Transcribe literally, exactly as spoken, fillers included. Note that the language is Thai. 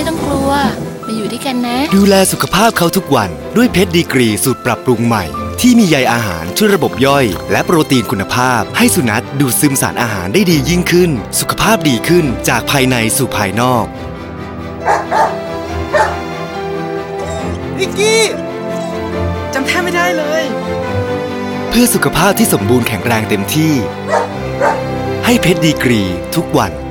ต้องกลัวมาอยู่ด้วยกันนะดูแลสุขภาพเขาทุกวันด้วยเพชรดีกรีสูตรปรับปรุงใหม่ที่มีใยอาหารช่วยระบบย่อยและโปรตีนคุณภาพให้สุนัขดูดซึมสารอาหารได้ดียิ่งขึ้นสุขภาพดีขึ้นจากภายในสู่ภายนอกนิกกี้จำแทบไม่ได้เลยเพื่อสุขภาพที่สมบูรณ์แข็งแรงเต็มที่ให้เพชรดีกรีทุกวัน